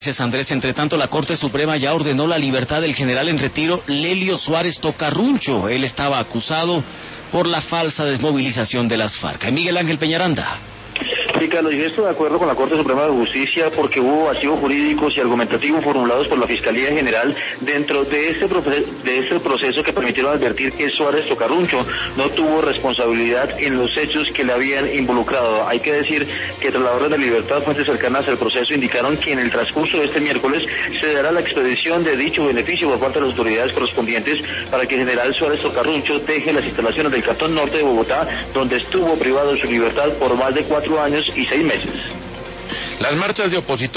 Gracias, Andrés. Entre tanto, la Corte Suprema ya ordenó la libertad del general en retiro Lelio Suárez Tocarruncho. Él estaba acusado por la falsa desmovilización de las FARC. Miguel Ángel Peñaranda. Sí, Carlos, y esto de acuerdo con la Corte Suprema de Justicia, porque hubo vacíos jurídicos y argumentativos formulados por la Fiscalía General dentro de este proceso que permitieron advertir que Suárez Tocarruncho no tuvo responsabilidad en los hechos que le habían involucrado. Hay que decir que tras la orden de libertad, fuentes cercanas al proceso indicaron que en el transcurso de este miércoles se dará la expedición de dicho beneficio por parte de las autoridades correspondientes para que el general Suárez Tocarruncho deje las instalaciones del Cantón Norte de Bogotá, donde estuvo privado de su libertad por más de 4 años y 6 meses. Las marchas de opositores